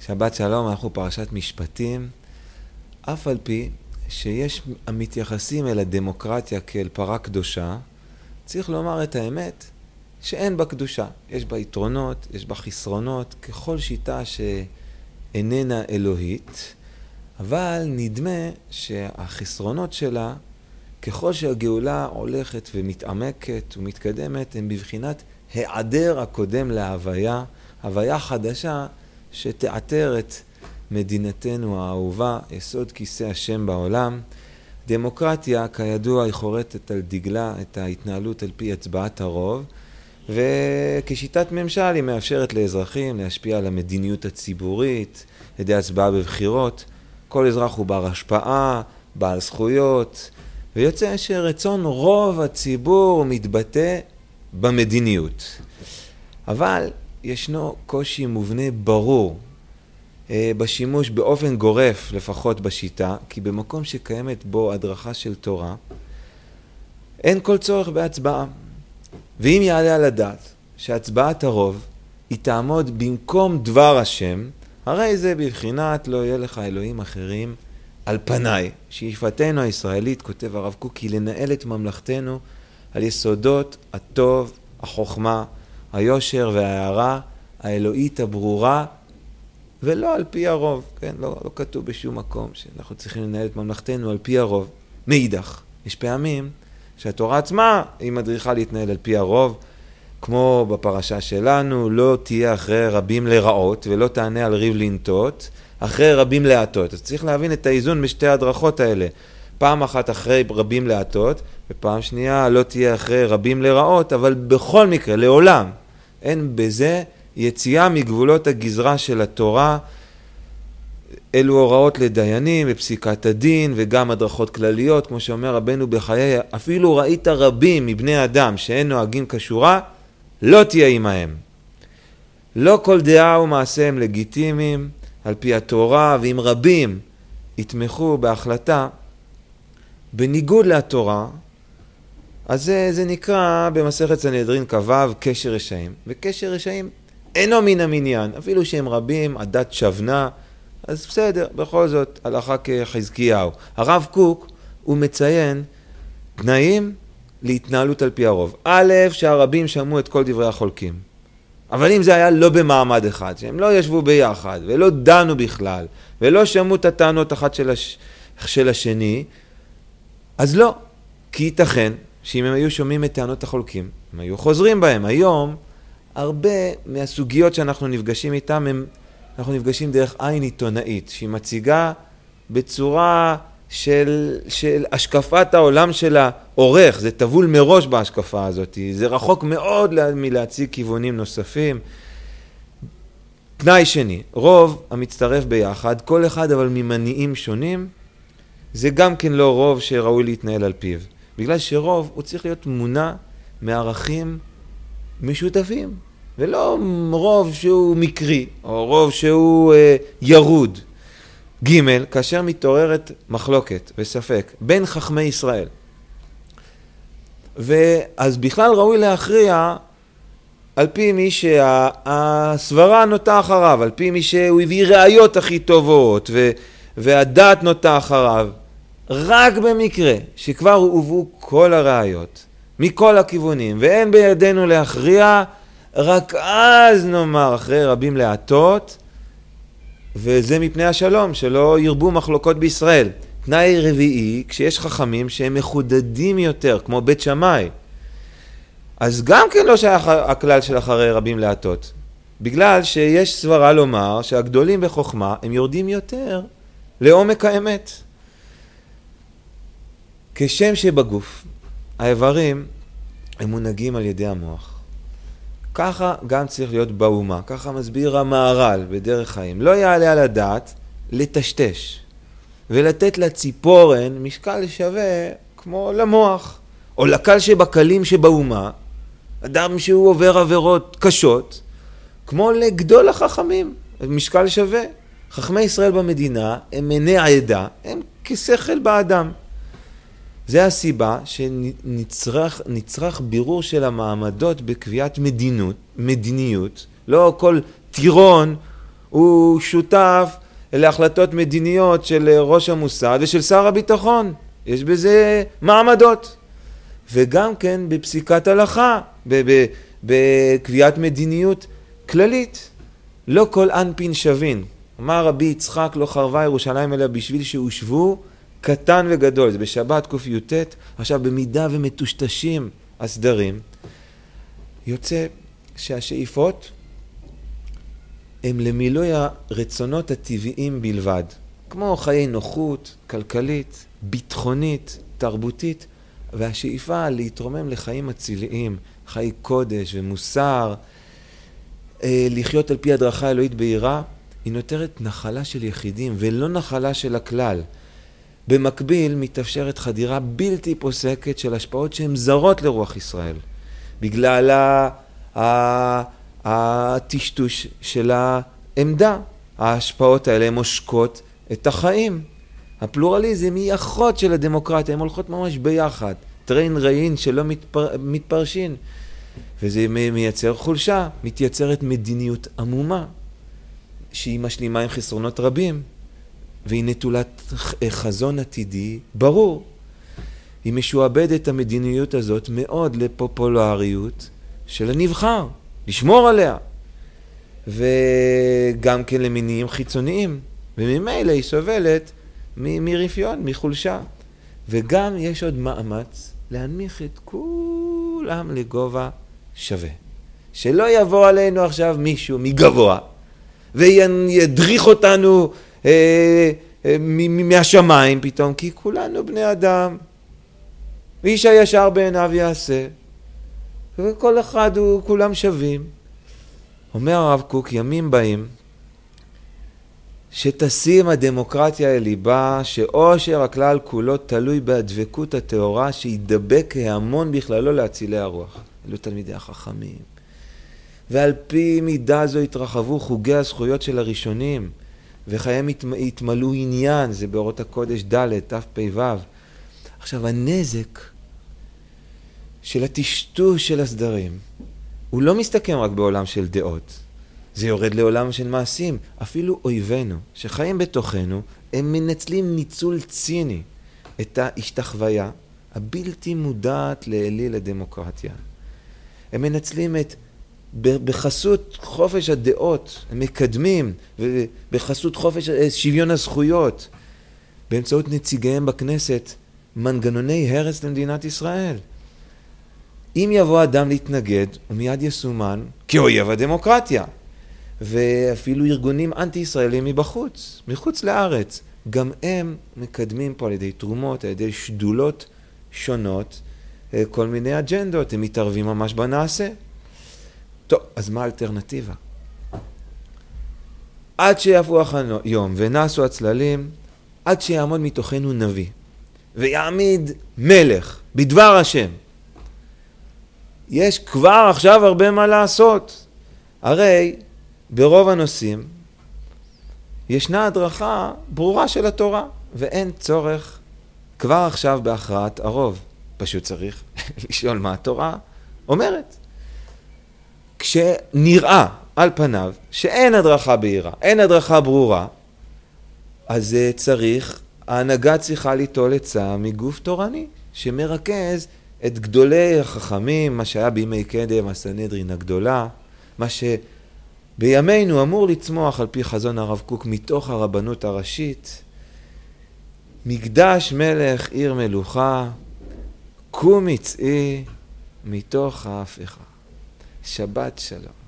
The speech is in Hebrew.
שבת שלום, אנחנו פרשת משפטים, אף על פי שיש המתייחסים אל הדמוקרטיה כאל פרה קדושה, צריך לומר את האמת שאין בה קדושה. יש בה יתרונות, יש בה חסרונות, ככל שיטה שאיננה אלוהית, אבל נדמה שהחסרונות שלה, ככל שהגאולה הולכת ומתעמקת ומתקדמת, הם בבחינת העדר הקודם להוויה, הוויה חדשה שתעתר את מדינתנו האהובה, יסוד כיסא השם בעולם. דמוקרטיה, כידוע, היא חורטת על דגלה את ההתנהלות על פי הצבעת הרוב, וכשיטת ממשל היא מאפשרת לאזרחים להשפיע על המדיניות הציבורית, על ידי הצבעה בבחירות. כל אזרח הוא בר השפעה, בעל זכויות, ויוצא שרצון רוב הציבור מתבטא במדיניות. אבל ישנו קושי מובנה ברור בשימוש באופן גורף, לפחות בשיטה, כי במקום שקיימת בו הדרכה של תורה, אין כל צורך בהצבעה. ואם יעלה על הדעת שהצבעת הרוב היא תעמוד במקום דבר השם, הרי זה בבחינת לא יהיה לך אלוהים אחרים על פניי. שאיפתנו הישראלית, כותב הרב קוק, היא לנהל את ממלכתנו על יסודות הטוב, החוכמה, היושר וההערה האלוהית הברורה, ולא על פי הרוב. כן? לא כתוב בשום מקום שאנחנו צריכים לנהל את ממלכתנו על פי הרוב. מאידך, יש פעמים שהתורה עצמה היא מדריכה להתנהל על פי הרוב, כמו בפרשה שלנו, לא תהיה אחרי רבים לרעות ולא תענה על ריב לנטות, אחרי רבים להטות. אז צריך להבין את האיזון בשתי הדרכות האלה. פעם אחת אחרי רבים להטות, ופעם שנייה לא תהיה אחרי רבים לרעות, אבל בכל מקרה, לעולם, אין בזה יציאה מגבולות הגזרה של התורה. אלו הוראות לדיינים בפסיקת הדין, וגם הדרכות כלליות, כמו שאומר רבנו בחיי, אפילו ראית רבים מבני אדם שאין נוהגים כשורה, לא תהיה עמהם. לא כל דעה ומעשה הם לגיטימיים על פי התורה, ואם רבים יתמכו בהחלטה בניגוד לתורה, אז זה נקרא במסכת סנהדרין כ"ו קשר רשעים. וקשר רשעים אינו מן המניין, אפילו שהם רבים, הדת שבנה, אז בסדר, בכל זאת, הלכה כחזקיהו. הרב קוק הוא מציין תנאים להתנהלות על פי הרוב. א', שהרבים שמעו את כל דברי החולקים. אבל אם זה היה לא במעמד אחד, שהם לא ישבו ביחד ולא דנו בכלל, ולא שמעו את הטענות אחת של השני, אז לא. כי ייתכן שאם הם היו שומעים את טענות החולקים, הם היו חוזרים בהם. היום, הרבה מהסוגיות שאנחנו נפגשים איתם, אנחנו נפגשים דרך עין עיתונאית, שהיא מציגה בצורה של השקפת העולם של העורך. זה טבול מראש בהשקפה הזאת. זה רחוק מאוד מלהציג כיוונים נוספים. תנאי שני, רוב המצטרף ביחד, כל אחד אבל ממניעים שונים, זה גם כן לא רוב שראוי להתנהל על פיו. בגלל שרוב הוא צריך להיות מונע מערכים משותפים, ולא רוב שהוא מקרי, או רוב שהוא ירוד. ג', כאשר מתעוררת מחלוקת וספק בין חכמי ישראל, ואז בכלל ראוי להכריע על פי מי שהסברה נוטה אחריו, על פי מי שהוא הביא ראיות הכי טובות, והדעת נוטה אחריו. רק במקרה שכבר הובאו כל הראיות מכל הכיוונים ואין בידינו להכריע, רק אז נאמר אחרי רבים להטות, וזה מפני השלום, שלא ירבו מחלוקות בישראל. תנאי רביעי, כשיש חכמים שהם מחודדים יותר, כמו בית שמאי, אז גם כן לא שייך הכלל של אחרי רבים להטות, בגלל שיש סברה לומר שהגדולים בחוכמה הם יורדים יותר לעומק האמת. כשם שבגוף האיברים הם מונהגים על ידי המוח, ככה גם צריך להיות באומה. ככה מסביר המהר"ל בדרך חיים. לא יעלה על הדעת לטשטש ולתת לציפורן משקל שווה כמו למוח, או לקל שבקלים שבאומה, אדם שהוא עובר עבירות קשות, כמו לגדול החכמים, משקל שווה. חכמי ישראל במדינה הם עיני העדה, הם כשכל באדם. זה הסיבה שנצרך בירור של המעמדות בקביעת מדיניות. לא כל טירון הוא שותף להחלטות מדיניות של ראש המוסד ושל שר הביטחון. יש בזה מעמדות. וגם כן בפסיקת הלכה, בקביעת מדיניות כללית. לא כל אנפין שווין. אמר רבי יצחק, לא חרבה ירושלים אלא בשביל שהושבו קטן וגדול. זה בשבת ק"ט. עכשיו במידה ומטושטשים הסדרים, יוצא שהשאיפות הם למילוי הרצונות הטבעיים בלבד. כמו חיי נוחות, כלכלית, ביטחונית, תרבותית, והשאיפה להתרומם לחיים אציליים, חיי קודש ומוסר, לחיות על פי הדרכה אלוהית ביראה, היא נותרת נחלה של יחידים ולא נחלה של הכלל. במקביל מתאפשרת חדירה בלתי פוסקת של השפעות שהן זרות לרוח ישראל, בגלל הטשטוש של העמדה. ההשפעות האלה הן מושקות את החיים. הפלורליזם היא אחות של הדמוקרטיה, הן הולכות ממש ביחד. טרין רעין שלא מתפרשין. וזה מייצר חולשה, מתייצרת מדיניות עמומה, שהיא משלימה עם חסרונות רבים, והיא נטולת חזון עתידי ברור. היא משועבדת המדיניות הזאת מאוד לפופולריות של הנבחר, לשמור עליה, וגם כן למניעים חיצוניים, וממילא היא סובלת מרפיון, מחולשה. וגם יש עוד מאמץ להנמיך את כולם לגובה שווה. שלא יבוא עלינו עכשיו מישהו מגבוה, וידריך אותנו מהשמיים פתאום, כי כולנו בני אדם, ואיש הישר בעיניו יעשה, וכל אחד כולם שווים. אומר הרב קוק, ימים באים שתשים הדמוקרטיה אל ליבה, שאושר הכלל כולו תלוי בהדבקות התאורה, שידבק ההמון בכללו להצילי הרוח. אלו תלמידי החכמים. ועל פי מידה זו התרחבו חוגי הזכויות של הראשונים, וחייהם התמלאו עניין, זה באורות הקודש ד' תפ"ו. עכשיו הנזק של הטשטוש של הסדרים, הוא לא מסתכם רק בעולם של דעות. זה יורד לעולם של מעשים. אפילו אויבינו שחיים בתוכנו, הם מנצלים ניצול ציני את ההשתחוויה הבלתי מודעת לאליל הדמוקרטיה. הם מנצלים בחסות חופש הדעות, הם מקדמים, ובחסות חופש שוויון הזכויות, באמצעות נציגיהם בכנסת, מנגנוני הרס למדינת ישראל. אם יבוא אדם להתנגד, הוא מיד יסומן כאויב הדמוקרטיה. ואפילו ארגונים אנטי-ישראלים מבחוץ, מחוץ לארץ, גם הם מקדמים פה על ידי תרומות, על ידי שדולות שונות, כל מיני אג'נדות, הם מתערבים ממש בנעשה. טוב, אז מה האלטרנטיבה? עד שיפוח היום ונעשו הצללים, עד שיעמוד מתוכנו נביא, ויעמיד מלך בדבר השם. יש כבר עכשיו הרבה מה לעשות. הרי ברוב הנושאים ישנה הדרכה ברורה של התורה, ואין צורך כבר עכשיו בהכרעת הרוב. פשוט צריך לשאול מה התורה אומרת. כשנראה על פניו שאין הדרכה בהירה, אין הדרכה ברורה, אז צריך, ההנהגה צריכה ליטול עצה מגוף תורני, שמרכז את גדולי החכמים, מה שהיה בימי קדם, הסנהדרין הגדולה, מה שבימינו אמור לצמוח על פי חזון הרב קוק מתוך הרבנות הראשית, מקדש מלך עיר מלוכה, קום יצאי מתוך ההפיכה. שבת שלום.